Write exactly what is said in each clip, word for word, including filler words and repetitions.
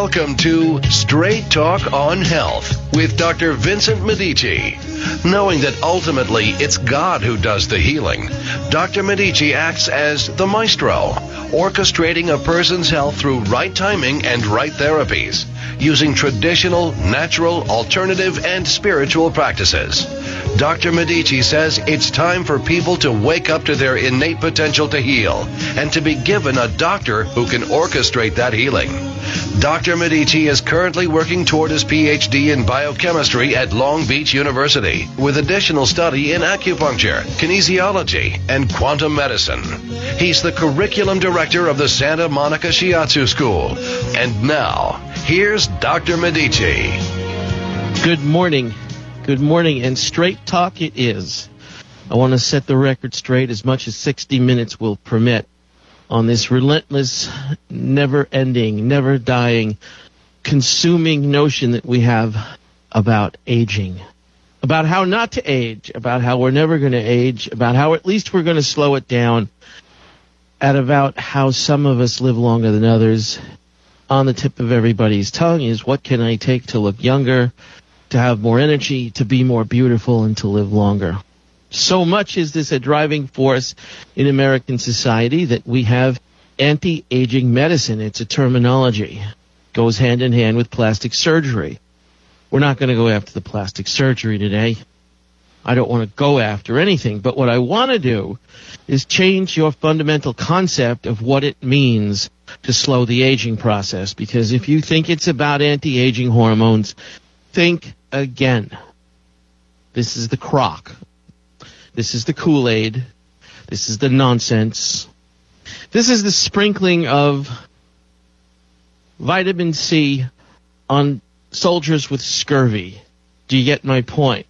Welcome to Straight Talk on Health with Doctor Vincent Medici. Knowing that ultimately it's God who does the healing, Doctor Medici acts as the maestro, orchestrating a person's health through right timing and right therapies, using traditional, natural, alternative, and spiritual practices. Doctor Medici says it's time for people to wake up to their innate potential to heal and to be given a doctor who can orchestrate that healing. Doctor Medici is currently working toward his P H D in biochemistry at Long Beach University with additional study in acupuncture, kinesiology, and quantum medicine. He's the curriculum director of the Santa Monica Shiatsu School. And now, here's Doctor Medici. Good morning. Good morning, and straight talk it is. I want to set the record straight as much as sixty minutes will permit on this relentless, never-ending, never-dying, consuming notion that we have about aging, about how not to age, about how we're never going to age, about how at least we're going to slow it down, and about how some of us live longer than others. On the tip of everybody's tongue is, what can I take to look younger, to have more energy, to be more beautiful, and to live longer? So much is this a driving force in American society that we have anti-aging medicine. It's a terminology. Goes hand in hand with plastic surgery. We're not going to go after the plastic surgery today. I don't want to go after anything, but what I want to do is change your fundamental concept of what it means to slow the aging process. Because if you think it's about anti-aging hormones, think again. This is the crock. This is the Kool-Aid. This is the nonsense. This is the sprinkling of vitamin C on soldiers with scurvy. Do you get my point?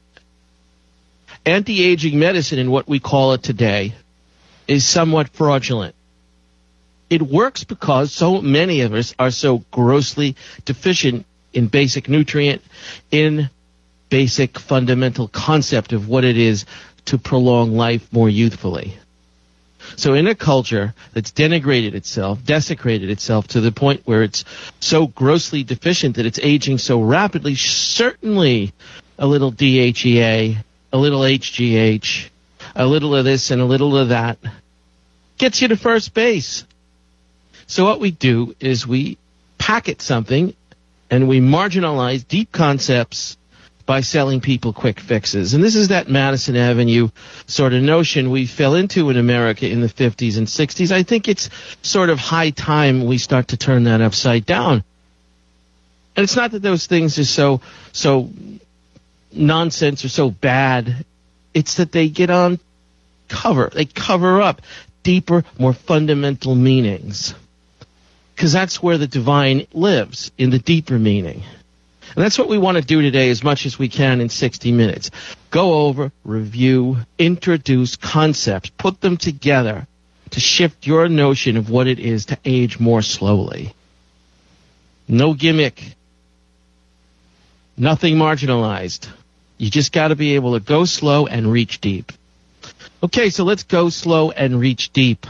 Anti-aging medicine, in what we call it today, is somewhat fraudulent. It works because so many of us are so grossly deficient in basic nutrient, in basic fundamental concept of what it is to prolong life more youthfully. So in a culture that's denigrated itself, desecrated itself to the point where it's so grossly deficient that it's aging so rapidly, certainly a little D H E A, a little H G H, a little of this and a little of that gets you to first base. So what we do is we packet something and we marginalize deep concepts by selling people quick fixes. And this is that Madison Avenue sort of notion we fell into in America in the fifties and sixties. I think it's sort of high time we start to turn that upside down. And it's not that those things are so so nonsense or so bad. It's that they get on cover. They cover up deeper, more fundamental meanings. Because that's where the divine lives, in the deeper meaning. And that's what we want to do today as much as we can in sixty minutes. Go over, review, introduce concepts, put them together to shift your notion of what it is to age more slowly. No gimmick. Nothing marginalized. You just got to be able to go slow and reach deep. Okay, so let's go slow and reach deep.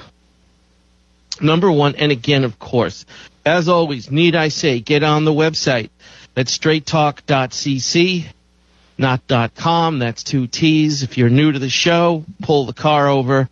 Number one, and again, of course, as always, need I say, get on the website. That's straight talk dot c c, not .com. That's two T's. If you're new to the show, pull the car over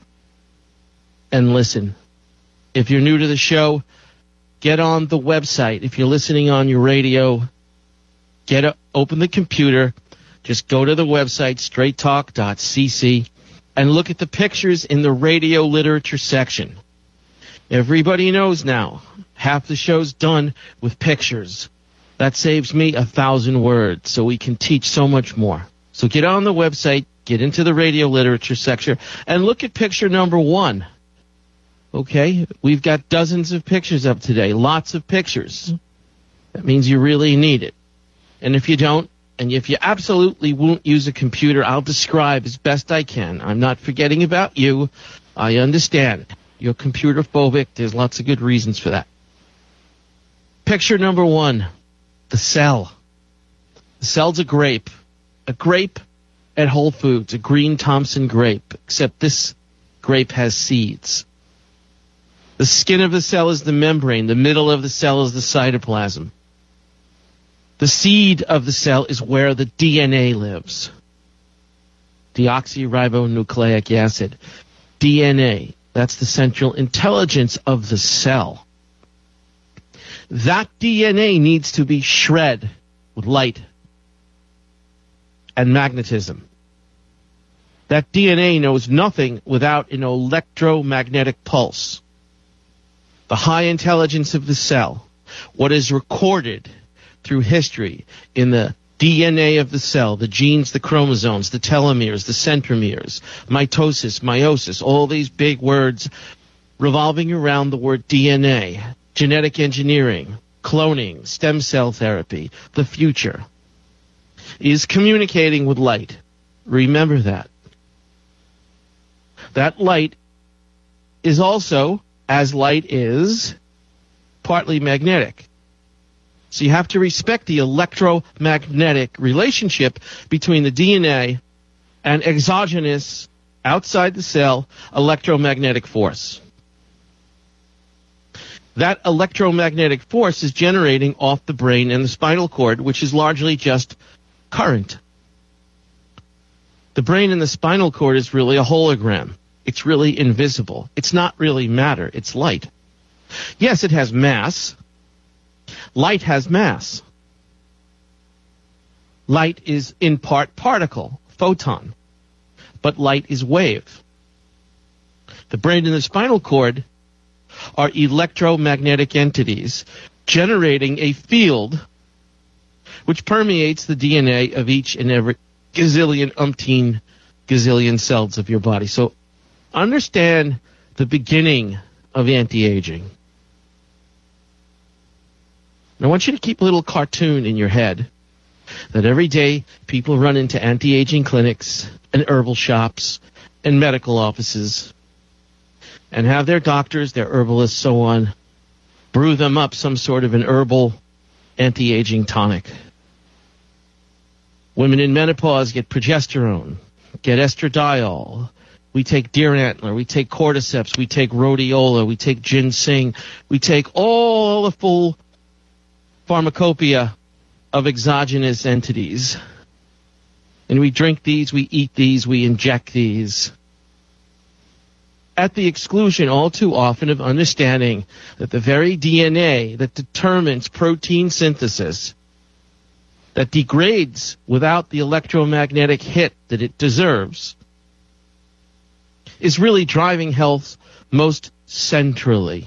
and listen. If you're new to the show, get on the website. If you're listening on your radio, get a, open the computer. Just go to the website, straight talk dot c c, and look at the pictures in the radio literature section. Everybody knows now, half the show's done with pictures. That saves me a thousand words, so we can teach so much more. So get on the website, get into the radio literature section, and look at picture number one. Okay? We've got dozens of pictures up today, lots of pictures. That means you really need it. And if you don't, and if you absolutely won't use a computer, I'll describe as best I can. I'm not forgetting about you. I understand. You're computer phobic. There's lots of good reasons for that. Picture number one. The cell. The cell's a grape. A grape at Whole Foods. A green Thompson grape. Except this grape has seeds. The skin of the cell is the membrane. The middle of the cell is the cytoplasm. The seed of the cell is where the D N A lives. Deoxyribonucleic acid. D N A. That's the central intelligence of the cell. That D N A needs to be shred with light and magnetism. That D N A knows nothing without an electromagnetic pulse. The high intelligence of the cell, what is recorded through history in the D N A of the cell, the genes, the chromosomes, the telomeres, the centromeres, mitosis, meiosis, all these big words revolving around the word D N A, genetic engineering, cloning, stem cell therapy, the future, is communicating with light. Remember that. That light is also, as light is, partly magnetic. So you have to respect the electromagnetic relationship between the D N A and exogenous, outside the cell, electromagnetic force. That electromagnetic force is generating off the brain and the spinal cord, which is largely just current. The brain and the spinal cord is really a hologram. It's really invisible. It's not really matter. It's light. Yes, it has mass. Light has mass. Light is in part particle, photon, but light is wave. The brain and the spinal cord are electromagnetic entities generating a field which permeates the D N A of each and every gazillion, umpteen gazillion cells of your body. So understand the beginning of anti-aging. And I want you to keep a little cartoon in your head that every day people run into anti-aging clinics and herbal shops and medical offices and have their doctors, their herbalists, so on, brew them up some sort of an herbal anti-aging tonic. Women in menopause get progesterone, get estradiol. We take deer antler, we take cordyceps, we take rhodiola, we take ginseng, we take all the full pharmacopoeia of exogenous entities. And we drink these, we eat these, we inject these, at the exclusion all too often of understanding that the very D N A that determines protein synthesis, that degrades without the electromagnetic hit that it deserves, is really driving health most centrally.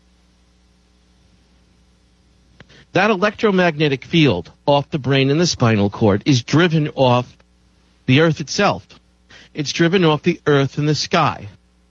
That electromagnetic field off the brain and the spinal cord is driven off the earth itself. It's driven off the earth and the sky.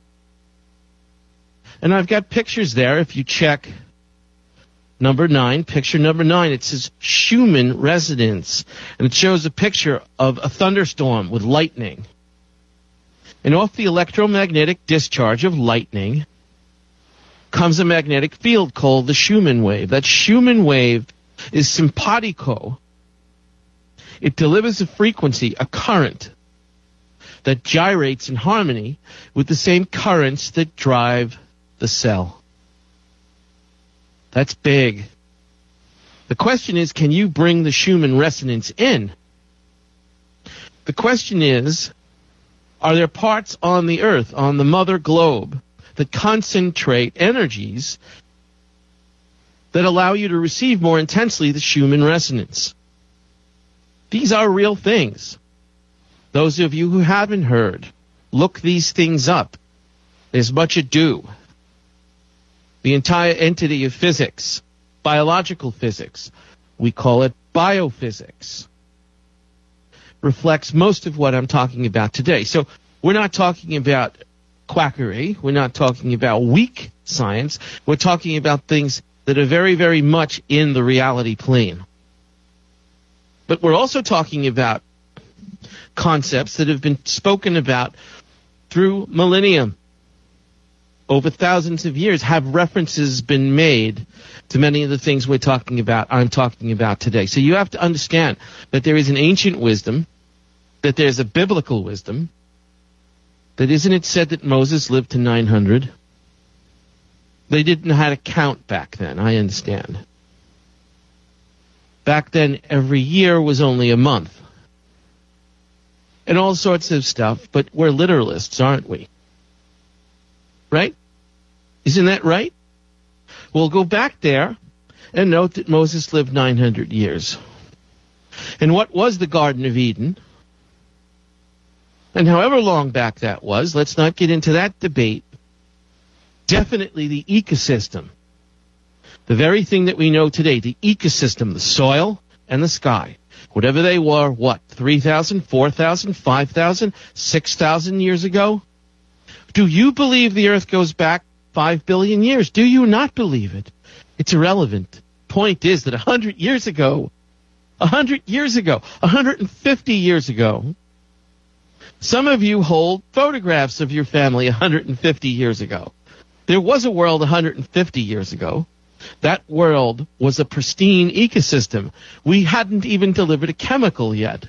And I've got pictures there. If you check number nine, picture number nine, it says Schumann resonance. And it shows a picture of a thunderstorm with lightning. And off the electromagnetic discharge of lightning comes a magnetic field called the Schumann wave. That Schumann wave is simpatico. It delivers a frequency, a current, that gyrates in harmony with the same currents that drive the cell. That's big. The question is, can you bring the Schumann resonance in? The question is, are there parts on the earth, on the mother globe, that concentrate energies that allow you to receive more intensely the Schumann resonance? These are real things. Those of you who haven't heard, look these things up. There's much ado. The entire entity of physics, biological physics, we call it biophysics, reflects most of what I'm talking about today. So we're not talking about quackery. We're not talking about weak science. We're talking about things that are very, very much in the reality plane. But we're also talking about concepts that have been spoken about through millennium. Over thousands of years have references been made to many of the things we're talking about, I'm talking about today. So you have to understand that there is an ancient wisdom, that there's a biblical wisdom, that isn't it said that Moses lived to nine hundred? They didn't know how to count back then, I understand. Back then, every year was only a month. And all sorts of stuff, but we're literalists, aren't we? Right? Isn't that right? We'll go back there and note that Moses lived nine hundred years. And what was the Garden of Eden? And however long back that was, let's not get into that debate. Definitely the ecosystem. The very thing that we know today, the ecosystem, the soil and the sky. Whatever they were, what, three thousand, four thousand, five thousand, six thousand years ago? Do you believe the earth goes back five billion years? Do you not believe it? It's irrelevant. Point is that one hundred years ago, one hundred years ago, one hundred fifty years ago, some of you hold photographs of your family one hundred fifty years ago. There was a world one hundred fifty years ago. That world was a pristine ecosystem. We hadn't even delivered a chemical yet.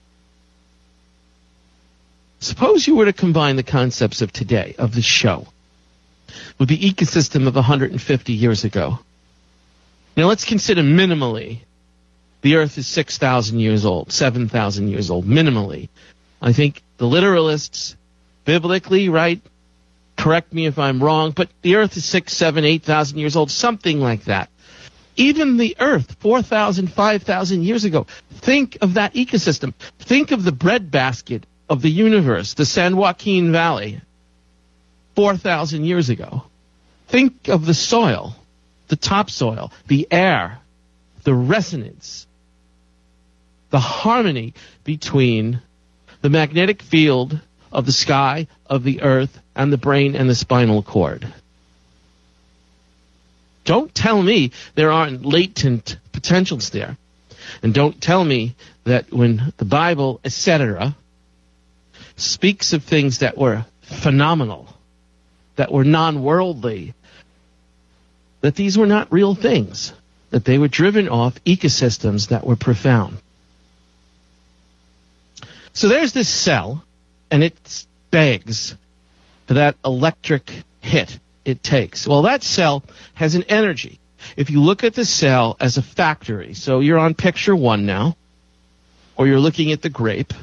Suppose you were to combine the concepts of today, of the show, with the ecosystem of one hundred fifty years ago. Now let's consider minimally the Earth is six thousand years old, seven thousand years old, minimally. I think the literalists, biblically, right, correct me if I'm wrong, but the Earth is six, seven, eight thousand years old, something like that. Even the Earth, four thousand, five thousand years ago. Think of that ecosystem. Think of the breadbasket of the universe, the San Joaquin Valley, four thousand years ago. Think of the soil, the topsoil, the air, the resonance, the harmony between the magnetic field of the sky, of the earth, and the brain and the spinal cord. Don't tell me there aren't latent potentials there. And don't tell me that when the Bible, et cetera, speaks of things that were phenomenal, that were non-worldly, that these were not real things, that they were driven off ecosystems that were profound. So there's this cell, and it begs for that electric hit it takes. Well, that cell has an energy. If you look at the cell as a factory, so you're on picture one now, or you're looking at the grape,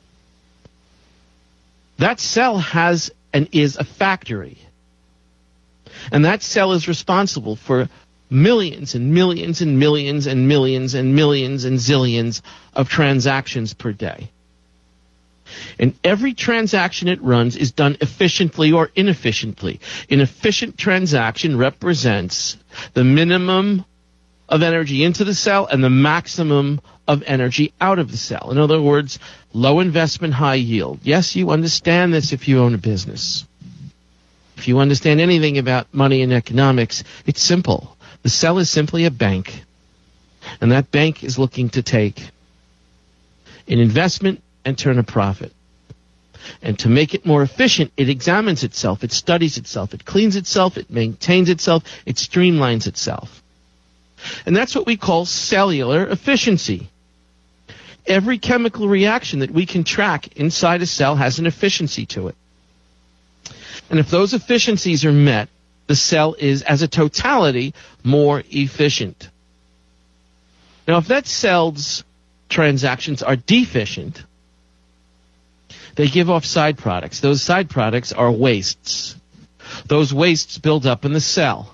that cell has and is a factory. And that cell is responsible for millions and millions and millions and millions and millions and zillions of transactions per day. And every transaction it runs is done efficiently or inefficiently. An efficient transaction represents the minimum of energy into the cell and the maximum of energy out of the cell. In other words, low investment, high yield. Yes, you understand this if you own a business. If you understand anything about money and economics, it's simple. The cell is simply a bank. And that bank is looking to take an investment and turn a profit. And to make it more efficient, it examines itself, it studies itself, it cleans itself, it maintains itself, it streamlines itself. And that's what we call cellular efficiency. Every chemical reaction that we can track inside a cell has an efficiency to it. And if those efficiencies are met, the cell is, as a totality, more efficient. Now, if that cell's transactions are deficient, they give off side products. Those side products are wastes. Those wastes build up in the cell.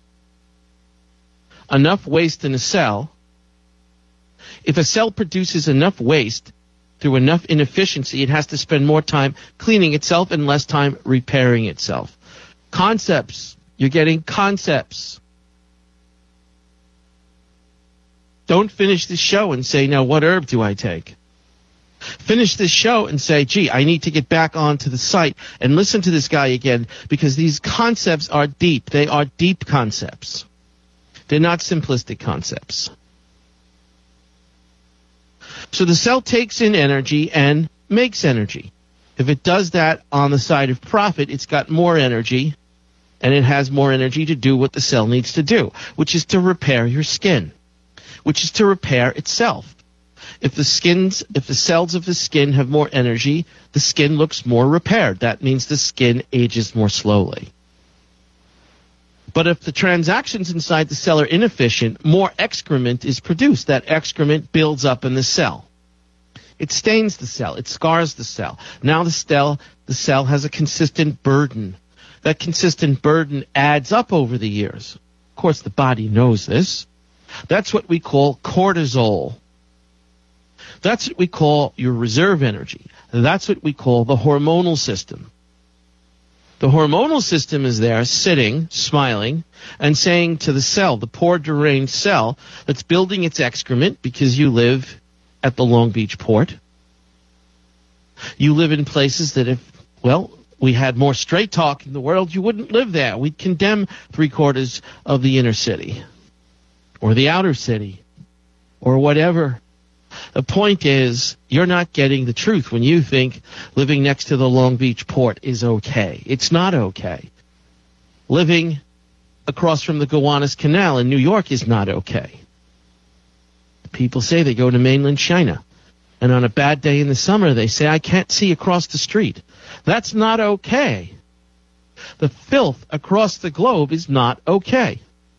Enough waste in a cell. If a cell produces enough waste through enough inefficiency, it has to spend more time cleaning itself and less time repairing itself. Concepts. You're getting concepts. Don't finish the show and say, now what herb do I take? Finish this show and say, gee, I need to get back onto the site and listen to this guy again, because these concepts are deep. They are deep concepts. They're not simplistic concepts. So the cell takes in energy and makes energy. If it does that on the side of profit, it's got more energy, and it has more energy to do what the cell needs to do, which is to repair your skin, which is to repair itself. If the skins, if the cells of the skin have more energy, the skin looks more repaired. That means the skin ages more slowly. But if the transactions inside the cell are inefficient, more excrement is produced. That excrement builds up in the cell. It stains the cell. It scars the cell. Now the cell, the cell has a consistent burden. That consistent burden adds up over the years. Of course, the body knows this. That's what we call cortisol. That's what we call your reserve energy. That's what we call the hormonal system. The hormonal system is there sitting, smiling, and saying to the cell, the poor deranged cell that's building its excrement because you live at the Long Beach port. You live in places that if, well, we had more straight talk in the world, you wouldn't live there. We'd condemn three quarters of the inner city or the outer city or whatever. The point is, you're not getting the truth when you think living next to the Long Beach port is okay. It's not okay. Living across from the Gowanus Canal in New York is not okay. People say they go to mainland China, and on a bad day in the summer, they say, I can't see across the street. That's not okay. The filth across the globe is not okay.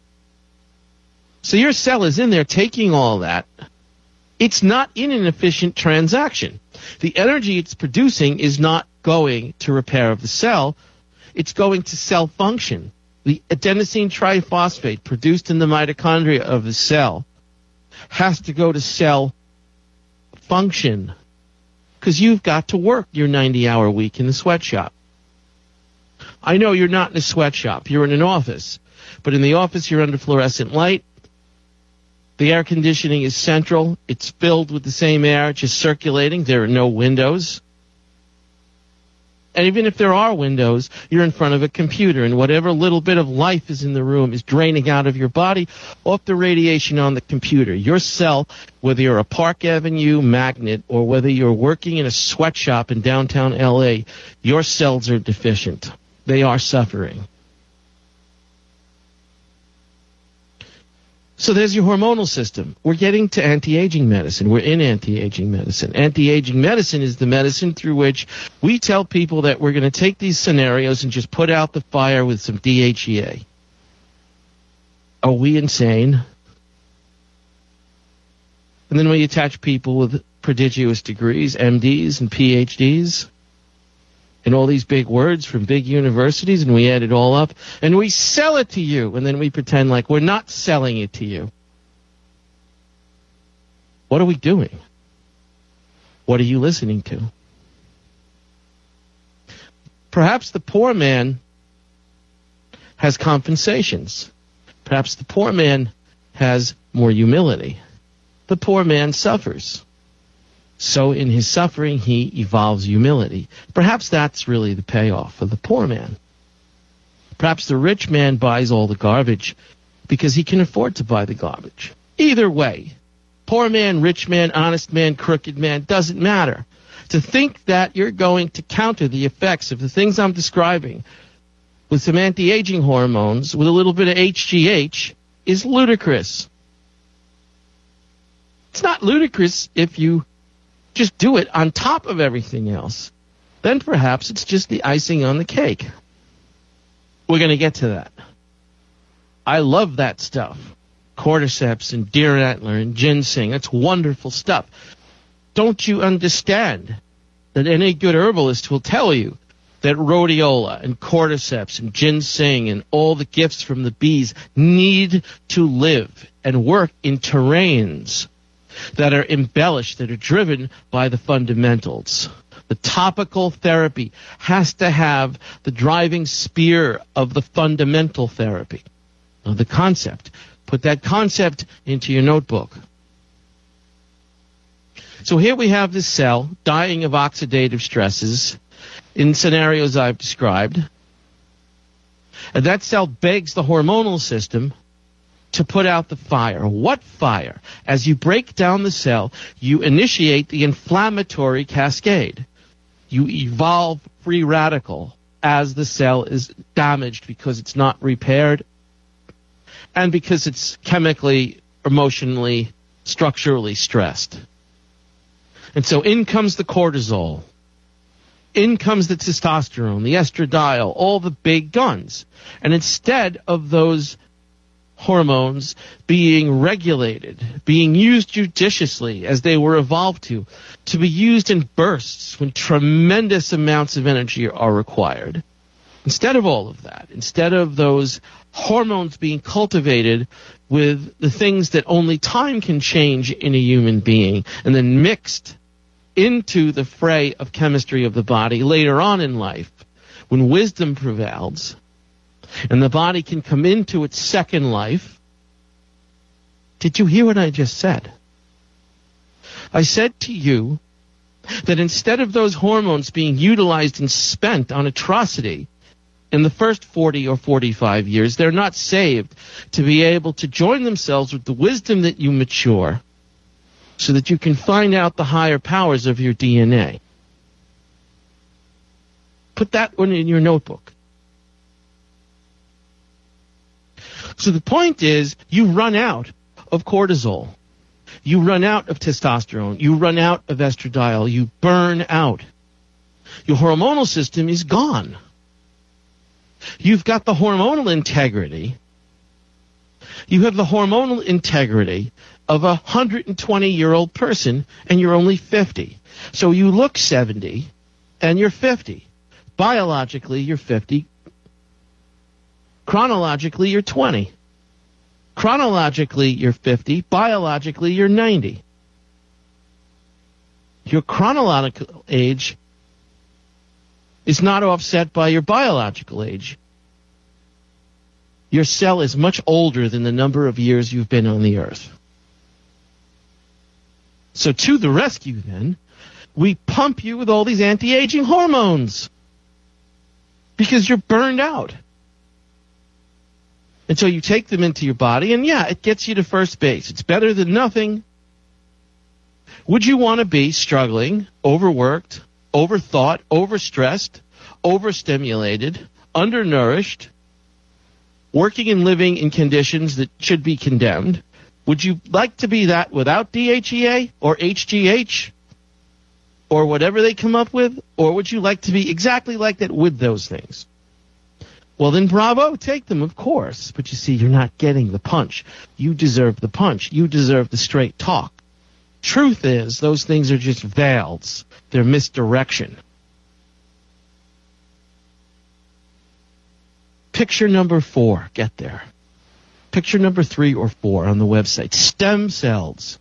So your cell is in there taking all that. It's not in an efficient transaction. The energy it's producing is not going to repair of the cell. It's going to cell function. The adenosine triphosphate produced in the mitochondria of the cell has to go to cell function because you've got to work your ninety-hour week in the sweatshop. I know you're not in a sweatshop. You're in an office. But in the office, you're under fluorescent light. The air conditioning is central. It's filled with the same air, just circulating. There are no windows. And even if there are windows, you're in front of a computer, and whatever little bit of life is in the room is draining out of your body off the radiation on the computer. Your cell, whether you're a Park Avenue magnet or whether you're working in a sweatshop in downtown L A, your cells are deficient. They are suffering. So there's your hormonal system. We're getting to anti-aging medicine. We're in anti-aging medicine. Anti-aging medicine is the medicine through which we tell people that we're going to take these scenarios and just put out the fire with some D H E A. Are we insane? And then we attach people with prodigious degrees, M Ds and P H Ds, and all these big words from big universities, and we add it all up, and we sell it to you, and then we pretend like we're not selling it to you. What are we doing? What are you listening to? Perhaps the poor man has compensations. Perhaps the poor man has more humility. The poor man suffers. So in his suffering, he evolves humility. Perhaps that's really the payoff for the poor man. Perhaps the rich man buys all the garbage because he can afford to buy the garbage. Either way, poor man, rich man, honest man, crooked man, doesn't matter. To think that you're going to counter the effects of the things I'm describing with some anti-aging hormones, with a little bit of H G H, is ludicrous. It's not ludicrous if you just do it on top of everything else. Then perhaps it's just the icing on the cake. We're going to get to that. I love that stuff. Cordyceps and deer antler and ginseng. That's wonderful stuff. Don't you understand that any good herbalist will tell you that rhodiola and cordyceps and ginseng and all the gifts from the bees need to live and work in terrains that are embellished, that are driven by the fundamentals. The topical therapy has to have the driving spear of the fundamental therapy, of the concept. Put that concept into your notebook. So here we have this cell dying of oxidative stresses in scenarios I've described. And that cell begs the hormonal system to put out the fire. What fire? As you break down the cell, you initiate the inflammatory cascade. You evolve free radical as the cell is damaged because it's not repaired and because it's chemically, emotionally, structurally stressed. And so in comes the cortisol. In comes the testosterone, the estradiol, all the big guns. And instead of those hormones being regulated, being used judiciously as they were evolved to, to be used in bursts when tremendous amounts of energy are required. Instead of all of that, instead of those hormones being cultivated with the things that only time can change in a human being and then mixed into the fray of chemistry of the body later on in life, when wisdom prevails, and the body can come into its second life. Did you hear what I just said? I said to you that instead of those hormones being utilized and spent on atrocity in the first forty or forty-five years, they're not saved to be able to join themselves with the wisdom that you mature so that you can find out the higher powers of your D N A. Put that one in your notebook. So the point is, you run out of cortisol. You run out of testosterone. You run out of estradiol. You burn out. Your hormonal system is gone. You've got the hormonal integrity. You have the hormonal integrity of a one hundred twenty-year-old person, and you're only fifty. So you look seventy, and you're fifty. Biologically, you're fifty. Chronologically, you're twenty. Chronologically, you're fifty. Biologically, you're ninety. Your chronological age is not offset by your biological age. Your cell is much older than the number of years you've been on the earth. So to the rescue, then, we pump you with all these anti-aging hormones because you're burned out. And so you take them into your body, and yeah, it gets you to first base. It's better than nothing. Would you want to be struggling, overworked, overthought, overstressed, overstimulated, undernourished, working and living in conditions that should be condemned? Would you like to be that without D H E A or H G H or whatever they come up with? Or would you like to be exactly like that with those things? Well, then bravo, take them, of course. But you see, you're not getting the punch. You deserve the punch. You deserve the straight talk. Truth is, those things are just veils. They're misdirection. Picture number four. Get there. Picture number three or four on the website. Stem cells.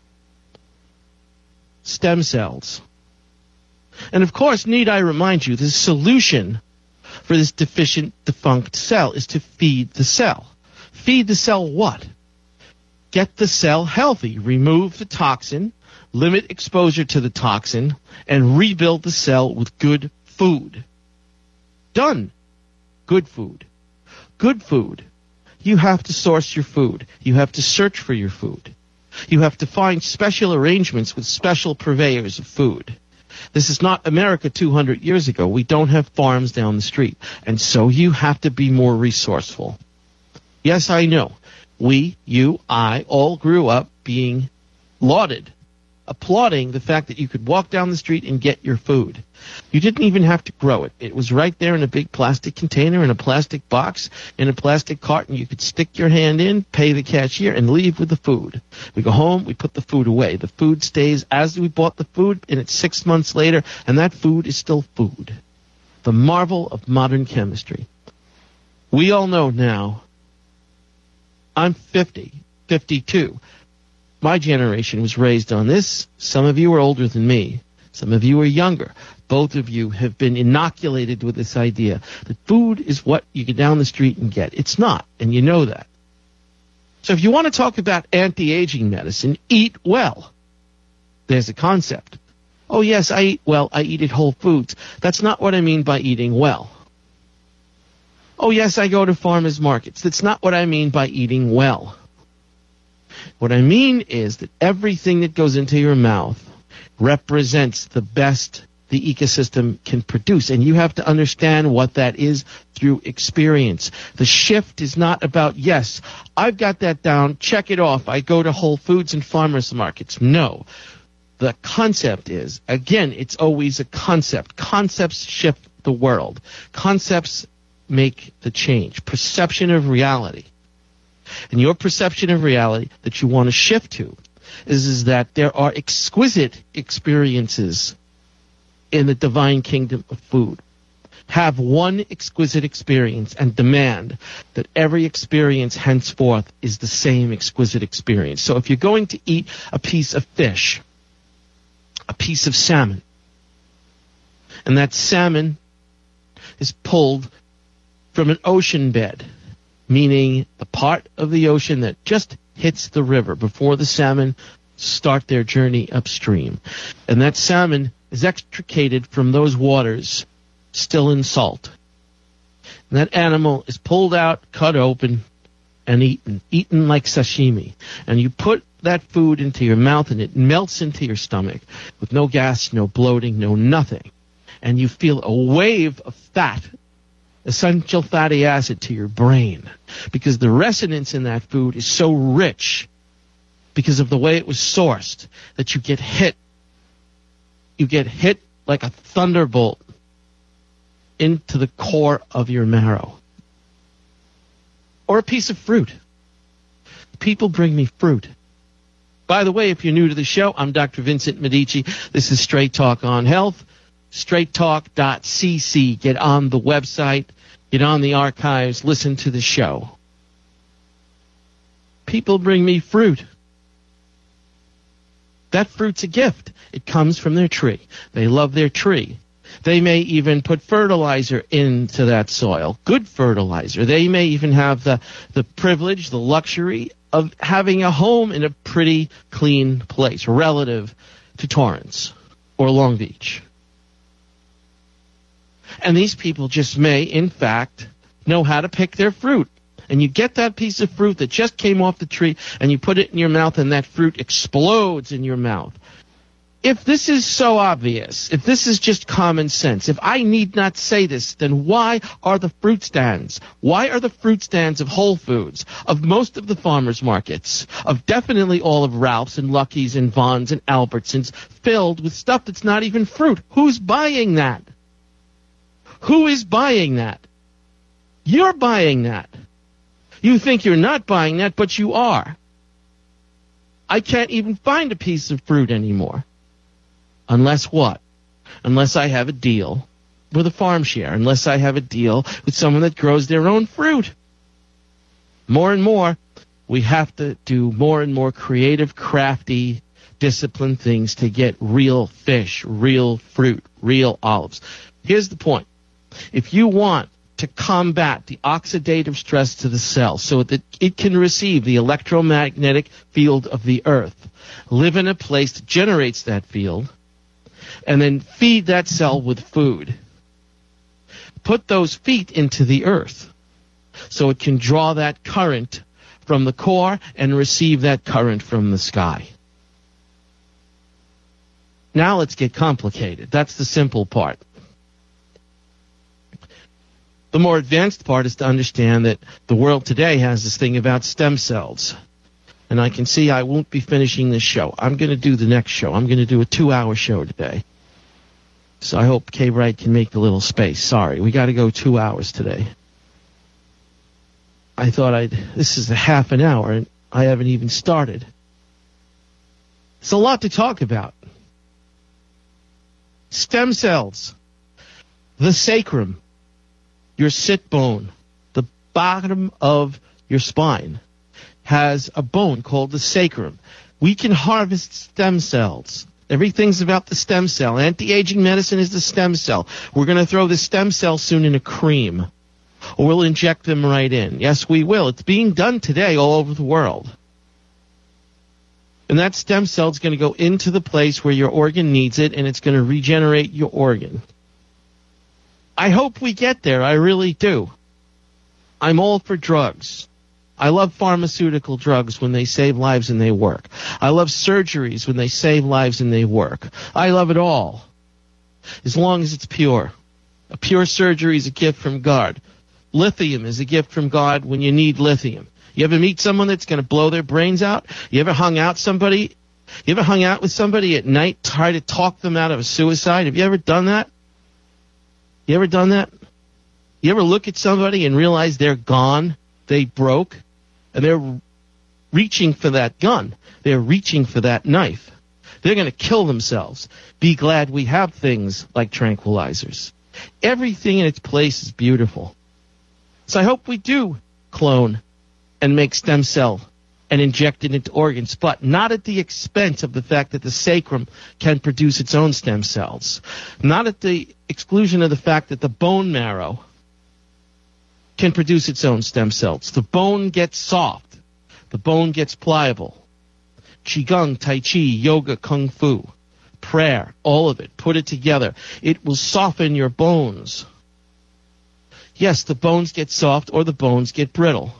Stem cells. And of course, need I remind you, the solution for this deficient, defunct cell is to feed the cell. Feed the cell what? Get the cell healthy. Remove the toxin, limit exposure to the toxin, and rebuild the cell with good food. Done. Good food. Good food. You have to source your food. You have to search for your food. You have to find special arrangements with special purveyors of food. This is not America two hundred years ago. We don't have farms down the street. And so you have to be more resourceful. Yes, I know. We, you, I, all grew up being lauded, applauding the fact that you could walk down the street and get your food. You didn't even have to grow it. It was right there in a big plastic container, in a plastic box, in a plastic carton. You could stick your hand in, pay the cashier, and leave with the food. We go home, we put the food away. The food stays as we bought the food, and it's six months later, and that food is still food. The marvel of modern chemistry. We all know now, I'm fifty, fifty-two. My generation was raised on this. Some of you are older than me. Some of you are younger. Both of you have been inoculated with this idea that food is what you get down the street and get. It's not, and you know that. So if you want to talk about anti-aging medicine, eat well. There's a concept. Oh, yes, I eat well. I eat at Whole Foods. That's not what I mean by eating well. Oh, yes, I go to farmers markets. That's not what I mean by eating well. What I mean is that everything that goes into your mouth represents the best the ecosystem can produce, and you have to understand what that is through experience. The shift is not about, yes, I've got that down, check it off, I go to Whole Foods and farmers markets. No. The concept is, again, it's always a concept. Concepts shift the world. Concepts make the change. Perception of reality. And your perception of reality that you want to shift to is, is that there are exquisite experiences in the divine kingdom of food. Have one exquisite experience and demand that every experience henceforth is the same exquisite experience. So if you're going to eat a piece of fish, a piece of salmon, and that salmon is pulled from an ocean bed, meaning the part of the ocean that just hits the river before the salmon start their journey upstream. And that salmon is extricated from those waters still in salt. And that animal is pulled out, cut open, and eaten, eaten like sashimi. And you put that food into your mouth and it melts into your stomach with no gas, no bloating, no nothing. And you feel a wave of fat, essential fatty acid to your brain, because the resonance in that food is so rich because of the way it was sourced that you get hit. You get hit like a thunderbolt into the core of your marrow. Or a piece of fruit. People bring me fruit. By the way, if you're new to the show, I'm Doctor Vincent Medici. This is Straight Talk on Health. straight talk dot c c. Get on the website, get on the archives, listen to the show. People bring me fruit. That fruit's a gift. It comes from their tree. They love their tree. They may even put fertilizer into that soil, good fertilizer. They may even have the, the privilege, the luxury of having a home in a pretty clean place relative to Torrance or Long Beach. And these people just may, in fact, know how to pick their fruit. And you get that piece of fruit that just came off the tree, and you put it in your mouth, and that fruit explodes in your mouth. If this is so obvious, if this is just common sense, if I need not say this, then why are the fruit stands? Why are the fruit stands of Whole Foods, of most of the farmers markets, of definitely all of Ralph's and Lucky's and Vons and Albertsons filled with stuff that's not even fruit? Who's buying that? Who is buying that? You're buying that. You think you're not buying that, but you are. I can't even find a piece of fruit anymore. Unless what? Unless I have a deal with a farm share. Unless I have a deal with someone that grows their own fruit. More and more, we have to do more and more creative, crafty, disciplined things to get real fish, real fruit, real olives. Here's the point. If you want to combat the oxidative stress to the cell so that it can receive the electromagnetic field of the earth, live in a place that generates that field, and then feed that cell with food. Put those feet into the earth so it can draw that current from the core and receive that current from the sky. Now let's get complicated. That's the simple part. The more advanced part is to understand that the world today has this thing about stem cells. And I can see I won't be finishing this show. I'm going to do the next show. I'm going to do a two-hour show today. So I hope Kay Wright can make a little space. Sorry, we got to go two hours today. I thought I'd... This is a half an hour, and I haven't even started. It's a lot to talk about. Stem cells. The sacrum. Your sit bone, the bottom of your spine, has a bone called the sacrum. We can harvest stem cells. Everything's about the stem cell. Anti-aging medicine is the stem cell. We're going to throw the stem cell soon in a cream, or we'll inject them right in. Yes, we will. It's being done today all over the world. And that stem cell is going to go into the place where your organ needs it, and it's going to regenerate your organ. I hope we get there. I really do. I'm all for drugs. I love pharmaceutical drugs when they save lives and they work. I love surgeries when they save lives and they work. I love it all, as long as it's pure. A pure surgery is a gift from God. Lithium is a gift from God when you need lithium. You ever meet someone that's going to blow their brains out? You ever hung out somebody You ever hung out with somebody at night, try to talk them out of a suicide? Have you ever done that? You ever done that? You ever look at somebody and realize they're gone, they broke, and they're reaching for that gun. They're reaching for that knife. They're going to kill themselves. Be glad we have things like tranquilizers. Everything in its place is beautiful. So I hope we do clone and make stem cell and inject it into organs, but not at the expense of the fact that the sacrum can produce its own stem cells. Not at the exclusion of the fact that the bone marrow can produce its own stem cells. The bone gets soft. The bone gets pliable. Qigong, Tai Chi, yoga, Kung Fu, prayer, all of it. Put it together. It will soften your bones. Yes, the bones get soft or the bones get brittle.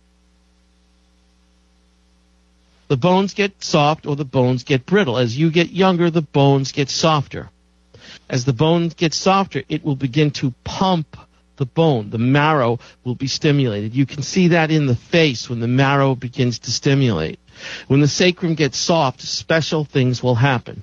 The bones get soft or the bones get brittle. As you get younger, the bones get softer. As the bones get softer, it will begin to pump the bone. The marrow will be stimulated. You can see that in the face when the marrow begins to stimulate. When the sacrum gets soft, special things will happen.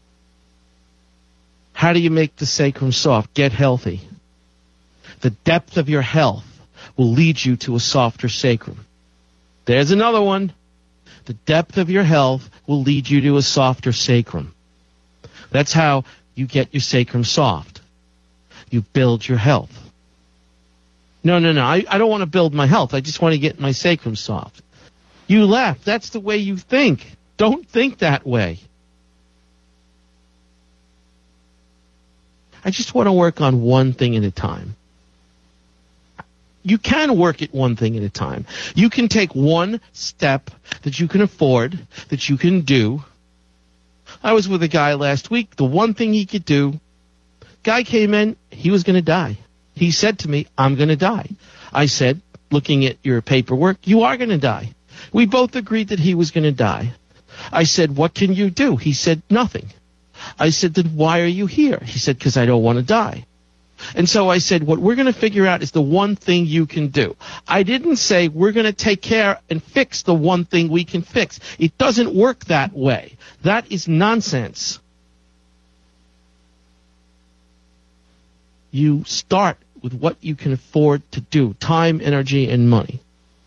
How do you make the sacrum soft? Get healthy. The depth of your health will lead you to a softer sacrum. There's another one. The depth of your health will lead you to a softer sacrum. That's how you get your sacrum soft. You build your health. No, no, no. I, I don't want to build my health. I just want to get my sacrum soft. You laugh. That's the way you think. Don't think that way. I just want to work on one thing at a time. You can work at one thing at a time. You can take one step that you can afford, that you can do. I was with a guy last week. The one thing he could do, guy came in, he was going to die. He said to me, I'm going to die. I said, looking at your paperwork, you are going to die. We both agreed that he was going to die. I said, what can you do? He said, nothing. I said, then why are you here? He said, because I don't want to die. And so I said, what we're going to figure out is the one thing you can do. I didn't say we're going to take care and fix the one thing we can fix. It doesn't work that way. That is nonsense. You start with what you can afford to do, time, energy, and money.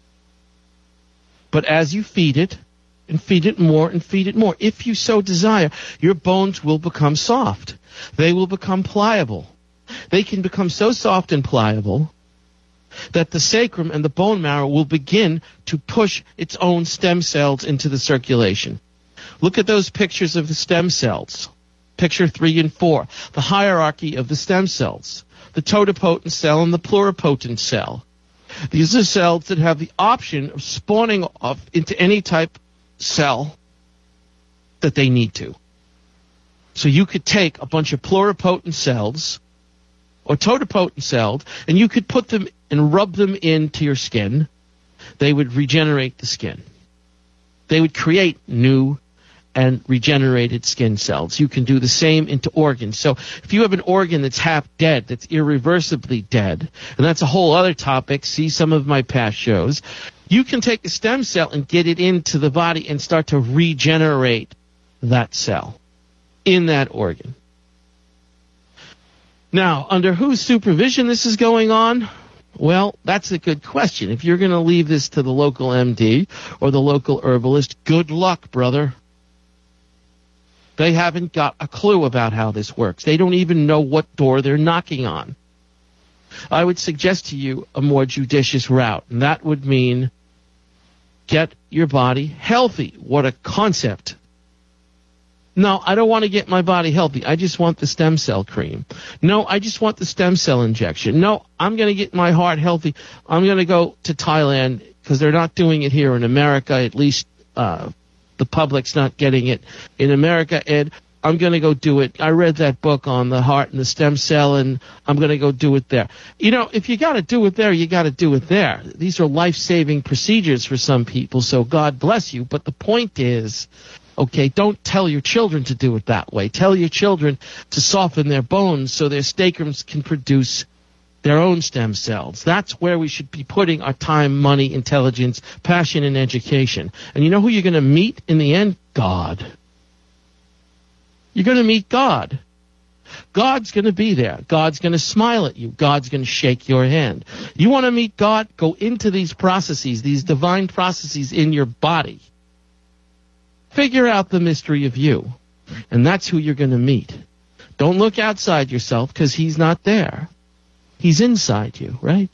But as you feed it, and feed it more, and feed it more, if you so desire, your bones will become soft. They will become pliable. They can become so soft and pliable that the sacrum and the bone marrow will begin to push its own stem cells into the circulation. Look at those pictures of the stem cells. Picture three and four. The hierarchy of the stem cells. The totipotent cell and the pluripotent cell. These are cells that have the option of spawning off into any type of cell that they need to. So you could take a bunch of pluripotent cells or totipotent cells, and you could put them and rub them into your skin. They would regenerate the skin. They would create new and regenerated skin cells. You can do the same into organs. So if you have an organ that's half dead, that's irreversibly dead, and that's a whole other topic, see some of my past shows, you can take a stem cell and get it into the body and start to regenerate that cell in that organ. Now, under whose supervision this is going on? Well, that's a good question. If you're going to leave this to the local M D or the local herbalist, good luck, brother. They haven't got a clue about how this works. They don't even know what door they're knocking on. I would suggest to you a more judicious route, and that would mean get your body healthy. What a concept. No, I don't want to get my body healthy. I just want the stem cell cream. No, I just want the stem cell injection. No, I'm going to get my heart healthy. I'm going to go to Thailand because they're not doing it here in America. At least uh, the public's not getting it in America. And I'm going to go do it. I read that book on the heart and the stem cell, and I'm going to go do it there. You know, if you got to do it there, you got to do it there. These are life-saving procedures for some people, so God bless you. But the point is, okay, don't tell your children to do it that way. Tell your children to soften their bones so their sacrums can produce their own stem cells. That's where we should be putting our time, money, intelligence, passion, and education. And you know who you're going to meet in the end? God. You're going to meet God. God's going to be there. God's going to smile at you. God's going to shake your hand. You want to meet God? Go into these processes, these divine processes in your body. Figure out the mystery of you, and that's who you're going to meet. Don't look outside yourself, because he's not there. He's inside you, right?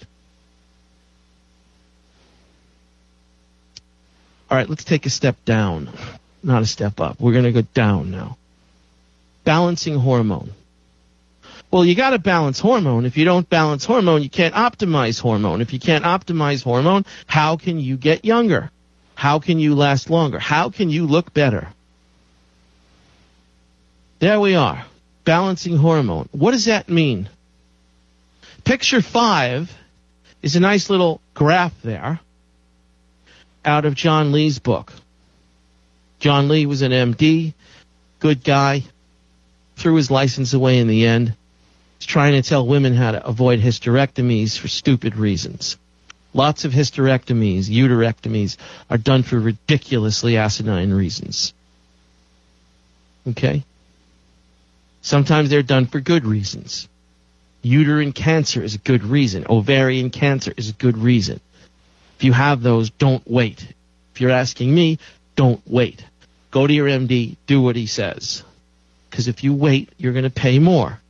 All right, let's take a step down, not a step up. We're going to go down now. Balancing hormone. Well, you got to balance hormone. If you don't balance hormone, you can't optimize hormone. If you can't optimize hormone, how can you get younger? How can you last longer? How can you look better? There we are. Balancing hormone. What does that mean? Picture five is a nice little graph there out of John Lee's book. John Lee was an M D, good guy, threw his license away in the end. He's trying to tell women how to avoid hysterectomies for stupid reasons. Lots of hysterectomies, uterectomies, are done for ridiculously asinine reasons. Okay? Sometimes they're done for good reasons. Uterine cancer is a good reason. Ovarian cancer is a good reason. If you have those, don't wait. If you're asking me, don't wait. Go to your M D, do what he says. Because if you wait, you're going to pay more.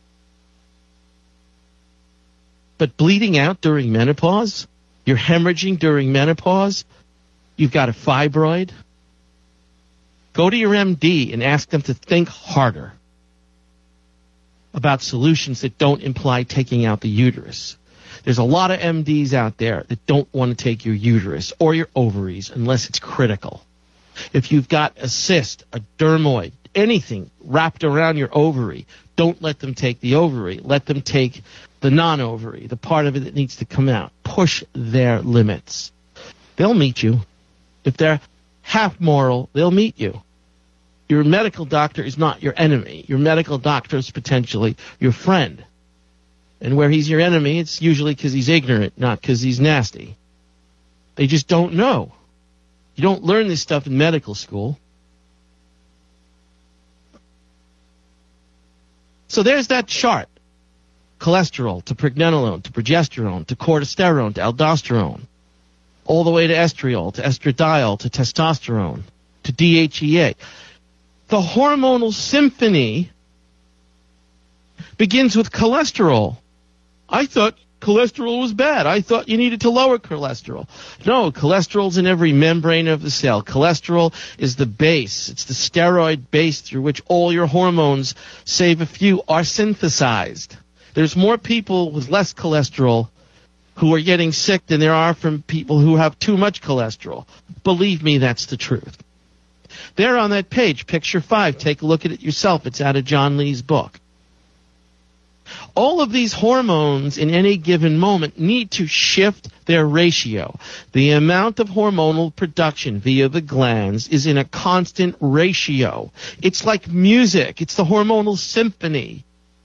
But bleeding out during menopause, you're hemorrhaging during menopause, you've got a fibroid, go to your M D and ask them to think harder about solutions that don't imply taking out the uterus. There's a lot of M Ds out there that don't want to take your uterus or your ovaries unless it's critical. If you've got a cyst, a dermoid, anything wrapped around your ovary, don't let them take the ovary. Let them take the non-ovary, the part of it that needs to come out. Push their limits. They'll meet you. If they're half moral, they'll meet you. Your medical doctor is not your enemy. Your medical doctor is potentially your friend. And where he's your enemy, it's usually because he's ignorant, not because he's nasty. They just don't know. You don't learn this stuff in medical school. So there's that chart. Cholesterol to pregnenolone to progesterone to cortisterone to aldosterone, all the way to estriol to estradiol to testosterone to D H E A. The hormonal symphony begins with cholesterol. I thought cholesterol was bad. I thought you needed to lower cholesterol. No, cholesterol's in every membrane of the cell. Cholesterol is the base. It's the steroid base through which all your hormones, save a few, are synthesized. There's more people with less cholesterol who are getting sick than there are from people who have too much cholesterol. Believe me, that's the truth. There on that page, picture five, take a look at it yourself. It's out of John Lee's book. All of these hormones in any given moment need to shift their ratio. The amount of hormonal production via the glands is in a constant ratio. It's like music. It's the hormonal symphony.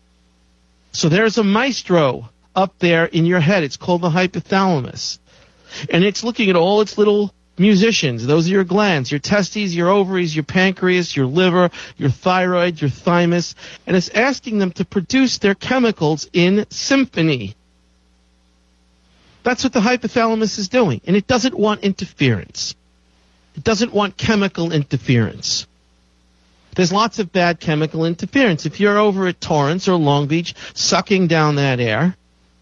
So there's a maestro up there in your head. It's called the hypothalamus. And it's looking at all its little musicians. Those are your glands, your testes, your ovaries, your pancreas, your liver, your thyroid, your thymus. And it's asking them to produce their chemicals in symphony. That's what the hypothalamus is doing. And it doesn't want interference. It doesn't want chemical interference. There's lots of bad chemical interference. If you're over at Torrance or Long Beach sucking down that air,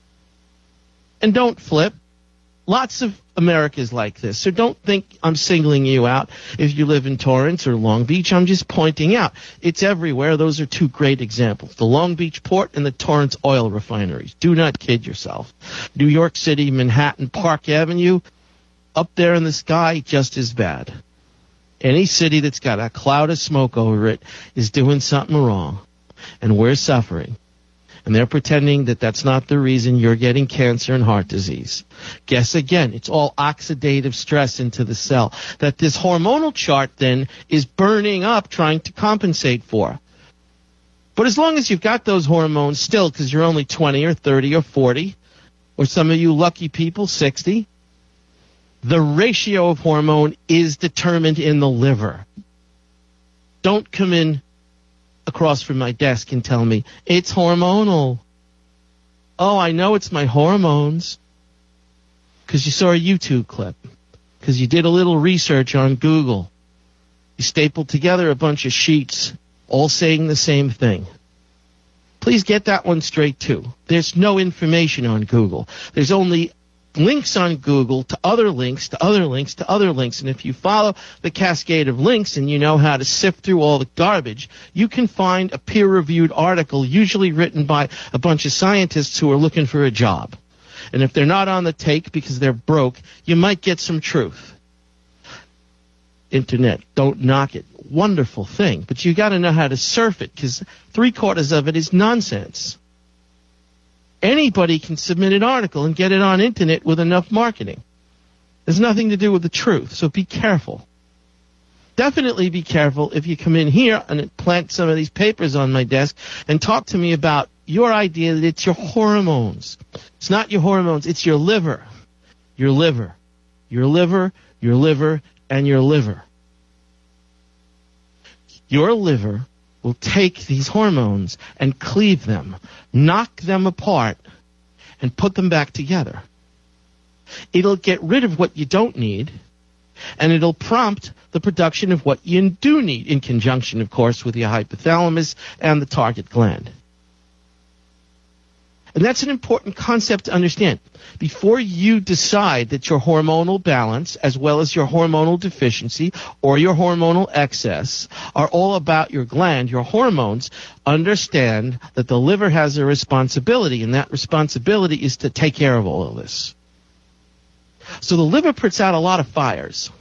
and don't flip, lots of America's like this. So don't think I'm singling you out if you live in Torrance or Long Beach. I'm just pointing out. It's everywhere. Those are two great examples. The Long Beach port and the Torrance oil refineries. Do not kid yourself. New York City, Manhattan, Park Avenue, up there in the sky, just as bad. Any city that's got a cloud of smoke over it is doing something wrong, and we're suffering. And they're pretending that that's not the reason you're getting cancer and heart disease. Guess again, it's all oxidative stress into the cell that this hormonal chart then is burning up, trying to compensate for. But as long as you've got those hormones still, because you're only twenty or thirty or forty, or some of you lucky people, sixty, the ratio of hormone is determined in the liver. Don't come in across from my desk and tell me, it's hormonal. Oh, I know it's my hormones. Because you saw a YouTube clip. Because you did a little research on Google. You stapled together a bunch of sheets, all saying the same thing. Please get that one straight, too. There's no information on Google. There's only links on Google to other links, to other links, to other links. And if you follow the cascade of links and you know how to sift through all the garbage, you can find a peer-reviewed article, usually written by a bunch of scientists who are looking for a job. And if they're not on the take because they're broke, you might get some truth. Internet, don't knock it. Wonderful thing. But you got to know how to surf it, because three-quarters of it is nonsense. Anybody can submit an article and get it on internet with enough marketing. There's nothing to do with the truth, so be careful. Definitely be careful if you come in here and plant some of these papers on my desk and talk to me about your idea that it's your hormones. It's not your hormones, it's your liver. Your liver. Your liver, your liver, and your liver. Your liver will take these hormones and cleave them, knock them apart, and put them back together. It'll get rid of what you don't need, and it'll prompt the production of what you do need, in conjunction, of course, with your hypothalamus and the target gland. And that's an important concept to understand. Before you decide that your hormonal balance, as well as your hormonal deficiency or your hormonal excess, are all about your gland, your hormones, understand that the liver has a responsibility, and that responsibility is to take care of all of this. So the liver puts out a lot of fires.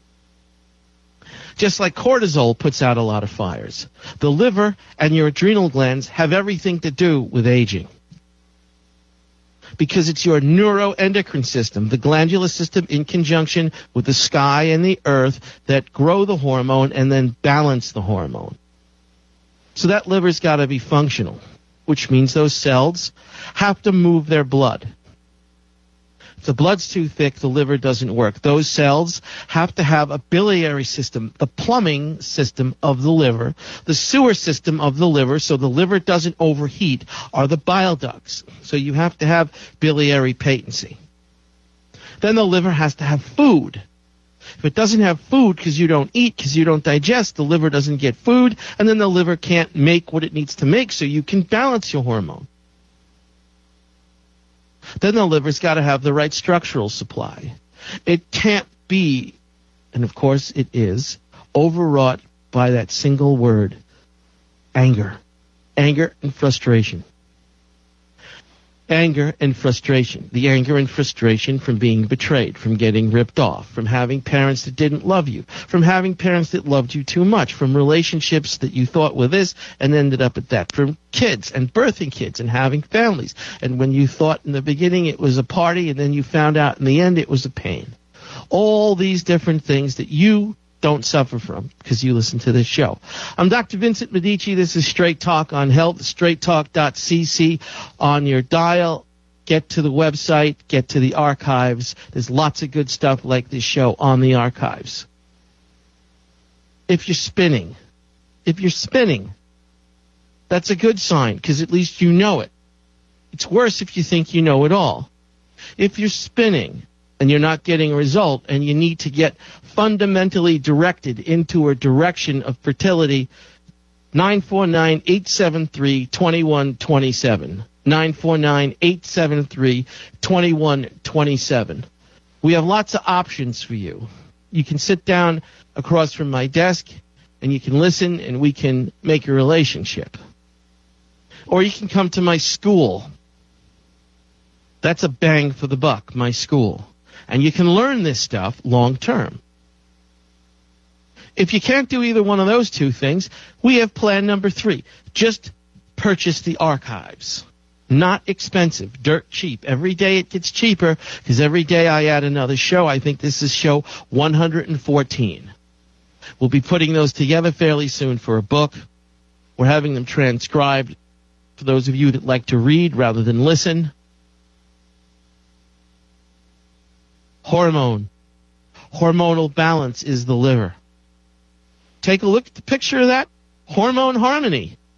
Just like cortisol puts out a lot of fires. The liver and your adrenal glands have everything to do with aging. Because it's your neuroendocrine system, the glandular system in conjunction with the sky and the earth, that grow the hormone and then balance the hormone. So that liver's got to be functional, which means those cells have to move their blood. If the blood's too thick, the liver doesn't work. Those cells have to have a biliary system, the plumbing system of the liver, the sewer system of the liver, so the liver doesn't overheat, are the bile ducts. So you have to have biliary patency. Then the liver has to have food. If it doesn't have food because you don't eat, because you don't digest, the liver doesn't get food, and then the liver can't make what it needs to make so you can balance your hormone. Then the liver's got to have the right structural supply. It can't be, and of course it is, overwrought by that single word, anger. Anger and frustration. Anger and frustration. The anger and frustration from being betrayed, from getting ripped off, from having parents that didn't love you, from having parents that loved you too much, from relationships that you thought were this and ended up at that, from kids and birthing kids and having families. And when you thought in the beginning it was a party and then you found out in the end it was a pain. All these different things that you don't suffer from because you listen to this show. I'm Doctor Vincent Medici. This is Straight Talk on Health, straight talk dot c c on your dial. Get to the website, get to the archives. There's lots of good stuff like this show on the archives. If you're spinning, if you're spinning, that's a good sign because at least you know it. It's worse if you think you know it all. If you're spinning and you're not getting a result and you need to get fundamentally directed into a direction of fertility, nine four nine, eight seven three, two one two seven. nine four nine, eight seven three, two one two seven. We have lots of options for you. You can sit down across from my desk and you can listen and we can make a relationship. Or you can come to my school. That's a bang for the buck, my school. And you can learn this stuff long term. If you can't do either one of those two things, we have plan number three. Just purchase the archives. Not expensive, dirt cheap. Every day it gets cheaper because every day I add another show. I think this is show one hundred fourteen. We'll be putting those together fairly soon for a book. We're having them transcribed for those of you that like to read rather than listen. Hormone. Hormonal balance is the liver. Take a look at the picture of that. Hormone harmony.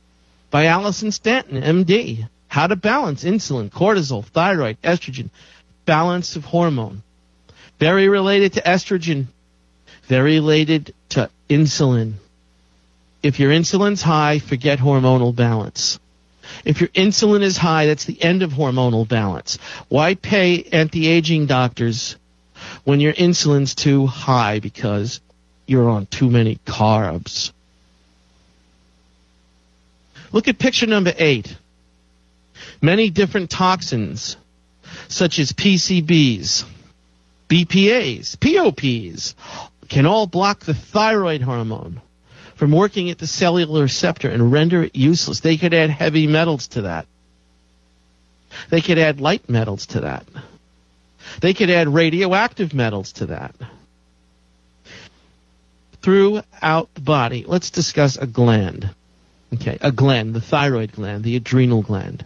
by Allison Stanton, M D. How to balance insulin, cortisol, thyroid, estrogen, balance of hormone. Very related to estrogen, very related to insulin. If your insulin's high, forget hormonal balance. If your insulin is high, that's the end of hormonal balance. Why pay anti-aging doctors when your insulin's too high because you're on too many carbs? Look at picture number eight. Many different toxins, such as P C Bs, B P As, P O Ps, can all block the thyroid hormone from working at the cellular receptor and render it useless. They could add heavy metals to that. They could add light metals to that. They could add radioactive metals to that. Throughout the body, let's discuss a gland. Okay, a gland, the thyroid gland, the adrenal gland.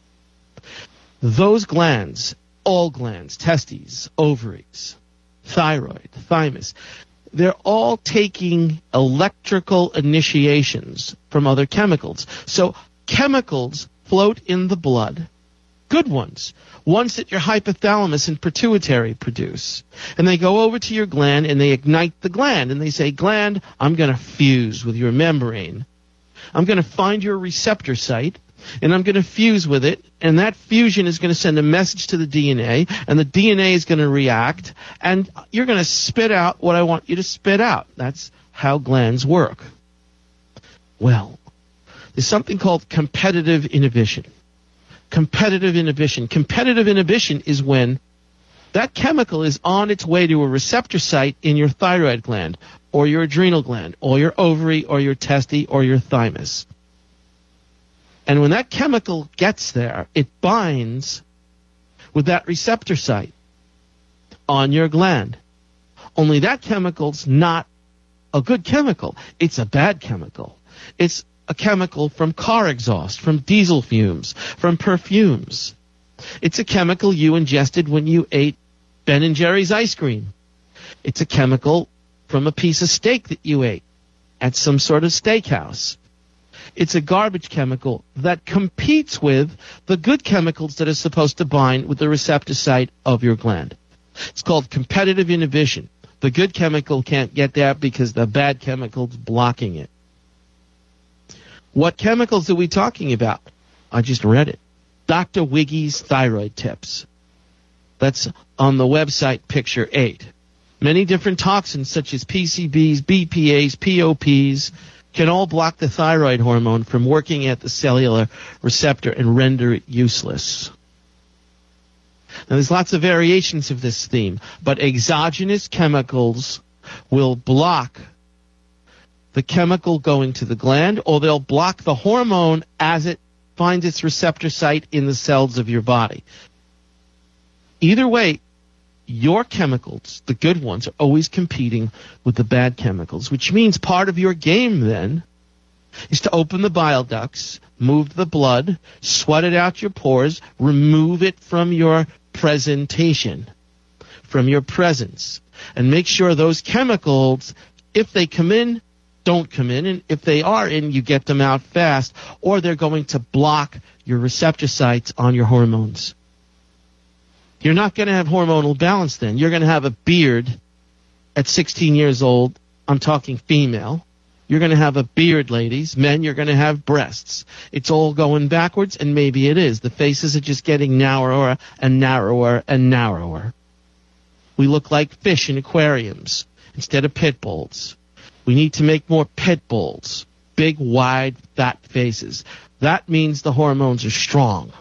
Those glands, all glands, testes, ovaries, thyroid, thymus, they're all taking electrical initiations from other chemicals. So chemicals float in the blood, good ones, ones that your hypothalamus and pituitary produce. And they go over to your gland and they ignite the gland. And they say, gland, I'm going to fuse with your membrane. I'm going to find your receptor site, and I'm going to fuse with it, and that fusion is going to send a message to the D N A, and the D N A is going to react, and you're going to spit out what I want you to spit out. That's how glands work. Well, there's something called competitive inhibition. Competitive inhibition. Competitive inhibition is when that chemical is on its way to a receptor site in your thyroid gland, or your adrenal gland, or your ovary, or your testes, or your thymus. And when that chemical gets there, it binds with that receptor site on your gland. Only that chemical's not a good chemical. It's a bad chemical. It's a chemical from car exhaust, from diesel fumes, from perfumes. It's a chemical you ingested when you ate Ben and Jerry's ice cream. It's a chemical from a piece of steak that you ate at some sort of steakhouse. It's a garbage chemical that competes with the good chemicals that are supposed to bind with the receptor site of your gland. It's called competitive inhibition. The good chemical can't get there because the bad chemical's blocking it. What chemicals are we talking about? I just read it. Doctor Wiggy's Thyroid Tips. That's on the website picture eight. Many different toxins such as P C Bs, B P As, P O Ps can all block the thyroid hormone from working at the cellular receptor and render it useless. Now, there's lots of variations of this theme, but exogenous chemicals will block the chemical going to the gland, or they'll block the hormone as it finds its receptor site in the cells of your body. Either way, your chemicals, the good ones, are always competing with the bad chemicals, which means part of your game then is to open the bile ducts, move the blood, sweat it out your pores, remove it from your presentation, from your presence, and make sure those chemicals, if they come in, don't come in, and if they are in, you get them out fast, or they're going to block your receptor sites on your hormones. You're not going to have hormonal balance then. You're going to have a beard at sixteen years old. I'm talking female. You're going to have a beard, ladies. Men, you're going to have breasts. It's all going backwards, and maybe it is. The faces are just getting narrower and narrower and narrower. We look like fish in aquariums instead of pit bulls. We need to make more pit bulls, big, wide, fat faces. That means the hormones are strong.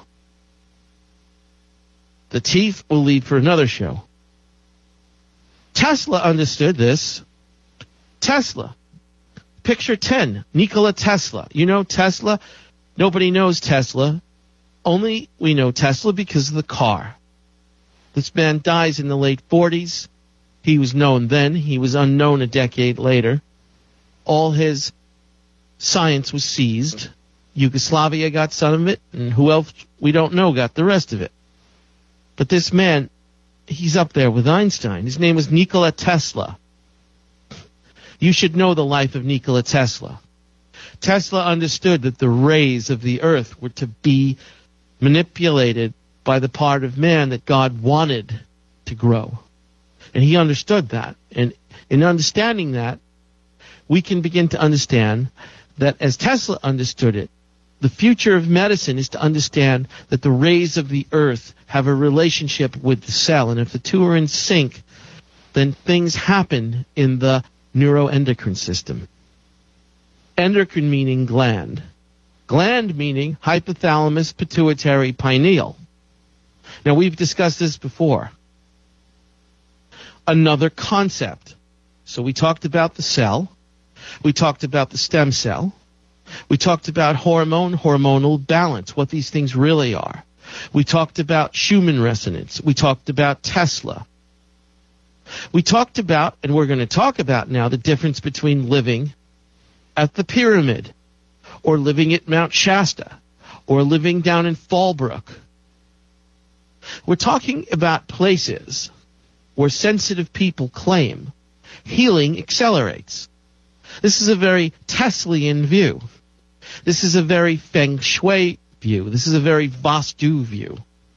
The teeth will leave for another show. Tesla understood this. Tesla. Picture ten, Nikola Tesla. You know Tesla? Nobody knows Tesla. Only we know Tesla because of the car. This man dies in the late forties. He was known then. He was unknown a decade later. All his science was seized. Yugoslavia got some of it, and who else we don't know got the rest of it. But this man, he's up there with Einstein. His name was Nikola Tesla. You should know the life of Nikola Tesla. Tesla understood that the rays of the earth were to be manipulated by the part of man that God wanted to grow. And he understood that. And in understanding that, we can begin to understand that as Tesla understood it, the future of medicine is to understand that the rays of the earth have a relationship with the cell. And if the two are in sync, then things happen in the neuroendocrine system. Endocrine meaning gland. Gland meaning hypothalamus, pituitary, pineal. Now, we've discussed this before. Another concept. So we talked about the cell. We talked about the stem cell. We talked about hormone, hormonal balance, what these things really are. We talked about Schumann resonance. We talked about Tesla. We talked about, and we're going to talk about now, the difference between living at the pyramid or living at Mount Shasta or living down in Fallbrook. We're talking about places where sensitive people claim healing accelerates. This is a very Teslian view. This is a very Feng Shui view. This is a very Vastu view.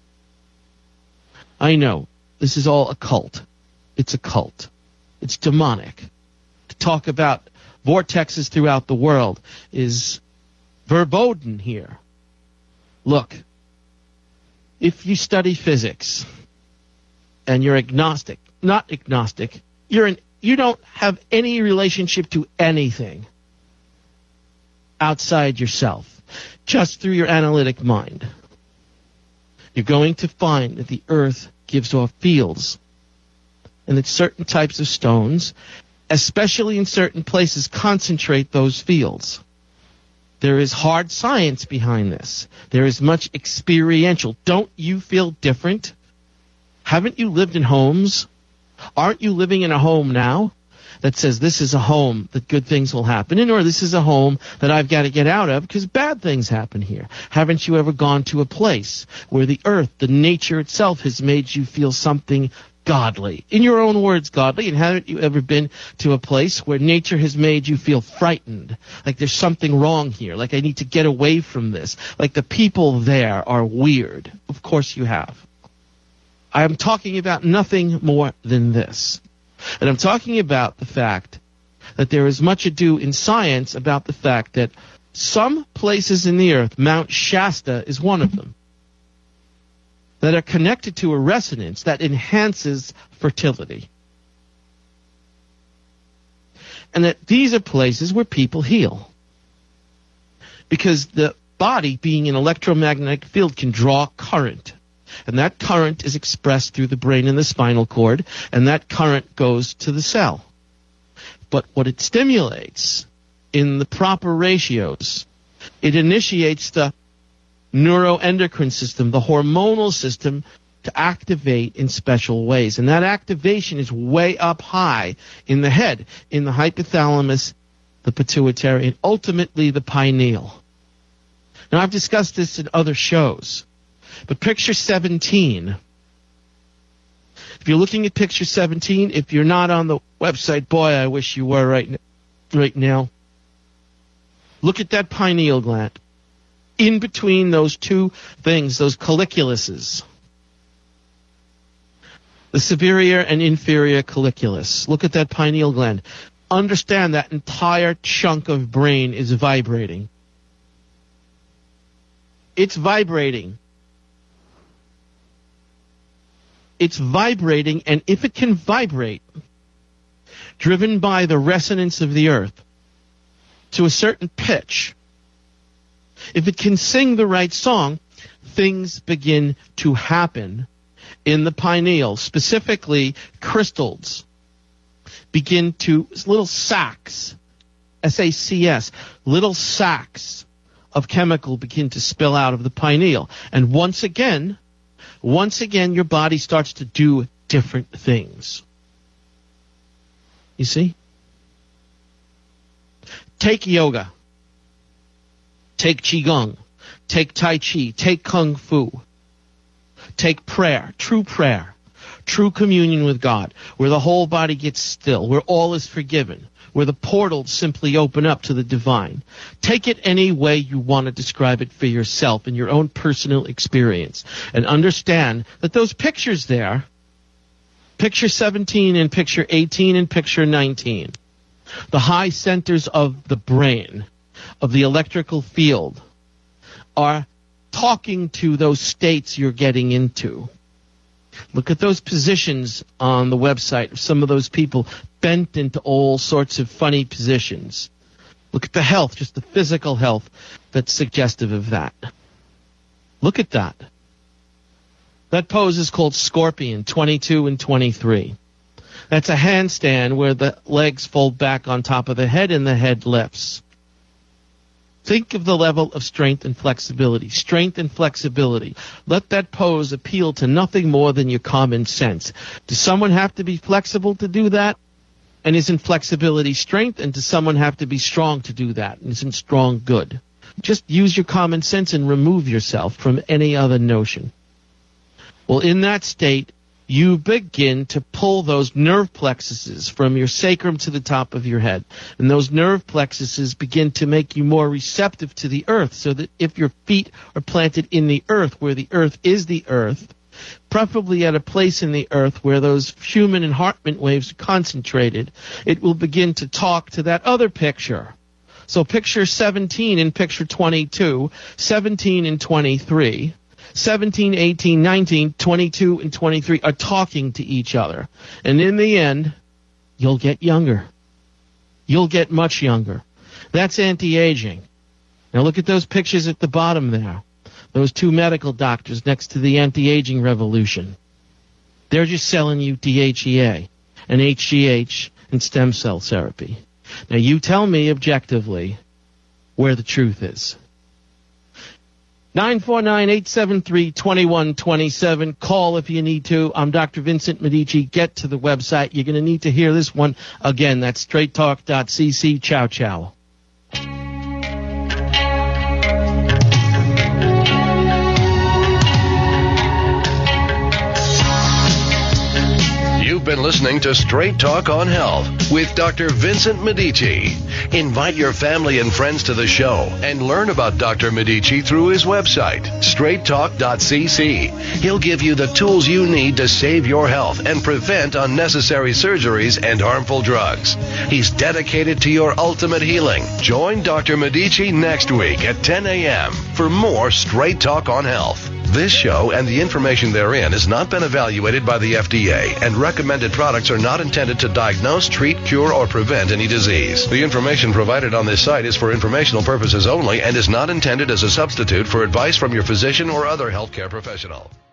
I know, this is all occult. It's a cult. It's demonic. To talk about vortexes throughout the world is verboten here. Look, if you study physics and you're agnostic, not agnostic, you're an, you don't have any relationship to anything outside yourself, just through your analytic mind, you're going to find that the earth gives off fields, and that certain types of stones, especially in certain places, concentrate those fields. There is hard science behind this. There is much experiential. Don't you feel different? Haven't you lived in homes? Aren't you living in a home now that says this is a home that good things will happen in, or this is a home that I've got to get out of because bad things happen here? Haven't you ever gone to a place where the earth, the nature itself, has made you feel something godly? In your own words, godly. And haven't you ever been to a place where nature has made you feel frightened? Like there's something wrong here. Like I need to get away from this. Like the people there are weird. Of course you have. I am talking about nothing more than this. And I'm talking about the fact that there is much ado in science about the fact that some places in the earth, Mount Shasta is one of them, that are connected to a resonance that enhances fertility. And that these are places where people heal. Because the body, being an electromagnetic field, can draw current. And that current is expressed through the brain and the spinal cord, and that current goes to the cell. But what it stimulates in the proper ratios, it initiates the neuroendocrine system, the hormonal system, to activate in special ways. And that activation is way up high in the head, in the hypothalamus, the pituitary, and ultimately the pineal. Now, I've discussed this in other shows. But picture seventeen. If you're looking at picture seventeen, if you're not on the website, boy, I wish you were right, right now. Look at that pineal gland. In between those two things, those colliculuses. The superior and inferior colliculus. Look at that pineal gland. Understand that entire chunk of brain is vibrating. It's vibrating. It's vibrating, and if it can vibrate, driven by the resonance of the earth, to a certain pitch, if it can sing the right song, things begin to happen in the pineal. Specifically, crystals begin to, little sacs, S A C S, little sacs of chemical begin to spill out of the pineal. And once again, Once again, your body starts to do different things. You see? Take yoga. Take qigong. Take tai chi. Take kung fu. Take prayer. True prayer. True communion with God. Where the whole body gets still. Where all is forgiven. where the portals simply open up to the divine. Take it any way you want to describe it for yourself in your own personal experience, and understand that those pictures there, picture seventeen and picture eighteen and picture nineteen, the high centers of the brain, of the electrical field, are talking to those states you're getting into. Look at those positions on the website of some of those people bent into all sorts of funny positions. Look at the health, just the physical health that's suggestive of that. Look at that. That pose is called Scorpion, twenty-two and twenty-three. That's a handstand where the legs fold back on top of the head and the head lifts. Think of the level of strength and flexibility. Strength and flexibility. Let that pose appeal to nothing more than your common sense. Does someone have to be flexible to do that? And isn't flexibility strength? And does someone have to be strong to do that? And isn't strong good? Just use your common sense and remove yourself from any other notion. Well, in that state, you begin to pull those nerve plexuses from your sacrum to the top of your head. And those nerve plexuses begin to make you more receptive to the earth, so that if your feet are planted in the earth, where the earth is the earth, preferably at a place in the earth where those Schumann and Hartmann waves are concentrated, it will begin to talk to that other picture. So picture seventeen and picture twenty-two, seventeen and twenty-three, seventeen, eighteen, nineteen, twenty-two, and twenty-three are talking to each other. And in the end, you'll get younger. You'll get much younger. That's anti-aging. Now look at those pictures at the bottom there. Those two medical doctors next to the anti-aging revolution. They're just selling you D H E A and H G H and stem cell therapy. Now you tell me objectively where the truth is. nine four nine, eight seven three, two one two seven. Call if you need to. I'm Doctor Vincent Medici. Get to the website. You're going to need to hear this one again. That's straight talk dot c c. Ciao, ciao. You've been listening to Straight Talk on Health with Doctor Vincent Medici. Invite your family and friends to the show and learn about Doctor Medici through his website, straight talk dot c c. He'll give you the tools you need to save your health and prevent unnecessary surgeries and harmful drugs. He's dedicated to your ultimate healing. Join Doctor Medici next week at ten a.m. for more Straight Talk on Health. This show and the information therein has not been evaluated by the F D A, and recommended products are not intended to diagnose, treat, cure, or prevent any disease. The information provided on this site is for informational purposes only and is not intended as a substitute for advice from your physician or other healthcare professional.